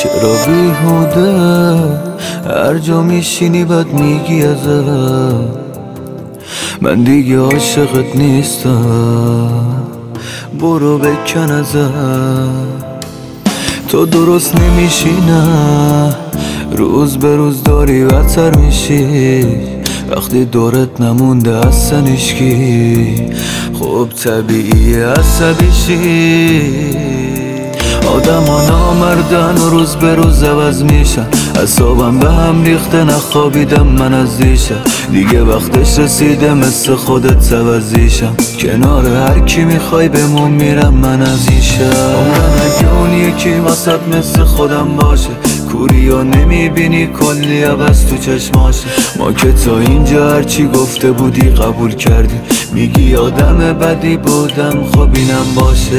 چرا بیهوده هر جا میشینی بد میگی ازم، من دیگه عاشقت نیستم، برو بکن ازم. تو درست نمیشی نه، روز به روز داری بدتر میشی، وقتی دورت نمونده اصلا هیچکی، خب طبیعیه عصبی شی. آدم ها نامردن و روز به روز عوض میشن، اعصابم به هم ریخته نخوابیدم من از دیشب، دیگه وقتش رسیده مثل خودت عوضیشم، کنار هر کی میخوای بمون میرم من از این شب. عمرم اگه اون یکی واسط مثل خودم باشه، کوری ها نمیبینی کلی عوض تو چشماشه، ما که تا اینجا هرچی گفته بودی قبول کردی، میگی آدم بدی بودم خب اینم باشه.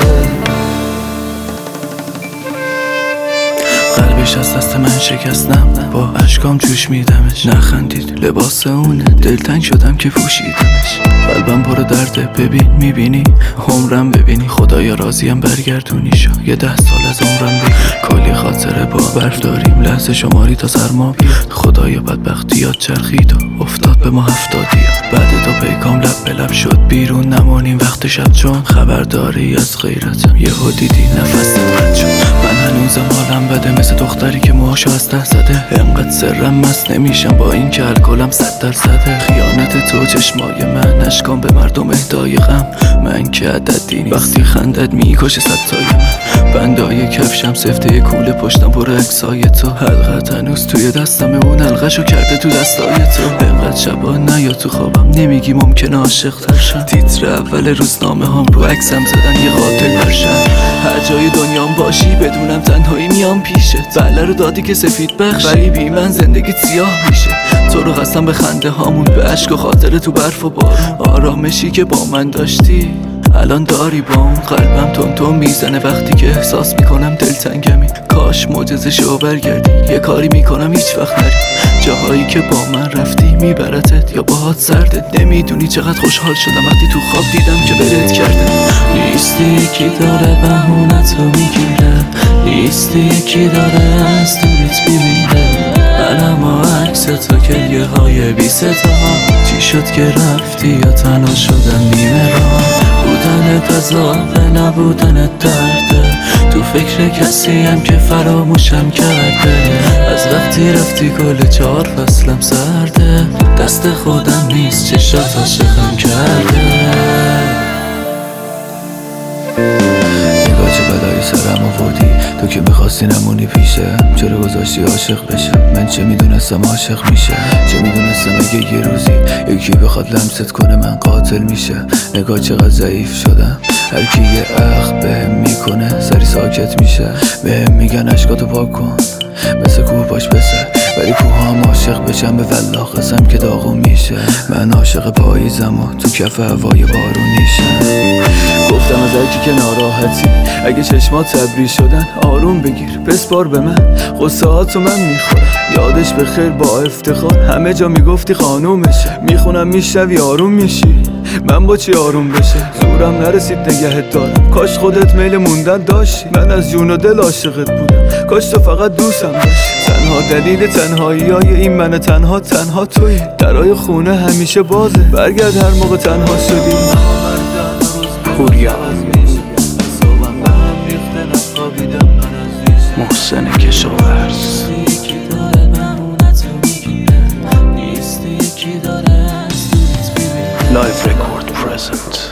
قلبش از دست من شکستم، با اشکام جوش میدمش، نخندید لباس اونه، دلتنگ شدم که پوشیدمش، قلبم پر درده ببین میبینی عمرم ببینی، خدایا راضیم برگردونی شو یه 10 سال از عمرم بگی، کلی خاطره با برف داریم لحظه شماری تا سرما بیاد، خدایا بدبختی یاد چرخید و افتاد به ما 70 بعد تا پیکام لب به لب شد بیرون نمانیم وقت شب، چون خبرداری از غیرتم یهو دیدی نفست قطع شد، من هنوزم حالم بده مثل دختری که موهاشو از ته زده، انقدر سرم مست نمیشم با این که الکلم 100%، خیانت تو چشمای من اشکام به مردم اهدای غم، من که عددی نیست وقتی خندت میکشه ستای من، بندای کفشم سفته کوله پشتم پر عکسای تو، حلقت هنوز توی دستم اون حلقشو کرده تو دستای تو، انقدر شبا نیا تو خوابم نمیگی ممکنه عاشق تر شم، تیتر اول روزنامه هم رو عکسم زدن یه قاتل برشم، هر جای دنیام باشی بدونم تنهایی میام پیشت، بله رو دادی که سفید بخشی ولی بی من زندگیت سیاه میشه، تو رو قسم به خنده هامون به عشق و خاطر تو برف و بارون، آرامشی که با من داشتی الان داری با اون، قلبم تون میزنه وقتی که احساس میکنم دلتنگمی، کاش معجزه شو برگردی یه کاری میکنم هیچ وقت نری، جاهایی که با من رفتی میبرتت یا باهات سرده، نمیدونی چقدر خوشحال شدم وقتی تو خواب دیدم که ولت کرده، نیستی یکی داره بهونتو میگیره، نیستی یکی داره از دوریت میبینه، منم و عکس تو گریه های بی صدا، چی شد که رفتی یا تنها شدم نیمه راه، بودنت عذاب نبودنت درده، تو فکر کسی هم که فراموشم کرده، از وقتی رفتی گل 4 فصلم سرده، دست خودم نیست چشات عاشقم کرده. نگاه چه بلایی سرم آوردی، تو که میخواستی نمونی پیشه، چرا گذاشتی عاشق بشم، من چه میدونستم عاشق میشه، چه میدونستم اگه یه روزی یکی بخواد لمست کنه من قاتل میشه، نگاه چقدر ضعیف شدم، هر کی یه اخ بهم میکنه سری ساکت میشه، بهم میگن اشکاتو پاک کن مثل کوه باش بسه، ولی کوه هم عاشق بشم به والله قسم که داغون میشه، من عاشق پاییزم و تو کف هوای بارونیشم، گفتم از هرکی که ناراحتی اگه چشمات تبری شدن آروم بگیر بسپار به من، غصه هاتو من میخورم یادش به خیر با افتخار، همه جا میگفتی خانومشه، میخونم میشنوی آروم میشی، من با چی آروم بشه، زورم نرسید نگهت دارم، کاش خودت میل موندن داشتی، من از جون و دل عاشقت بودم، کاش تو فقط دوستم داشتی، تنها دلیل تنهایی های این من تنها تویی، درای خونه همیشه بازه برگرد هر موقع تنها شدی، پوریا محسن کشاورز لایف رکورد پرزنت.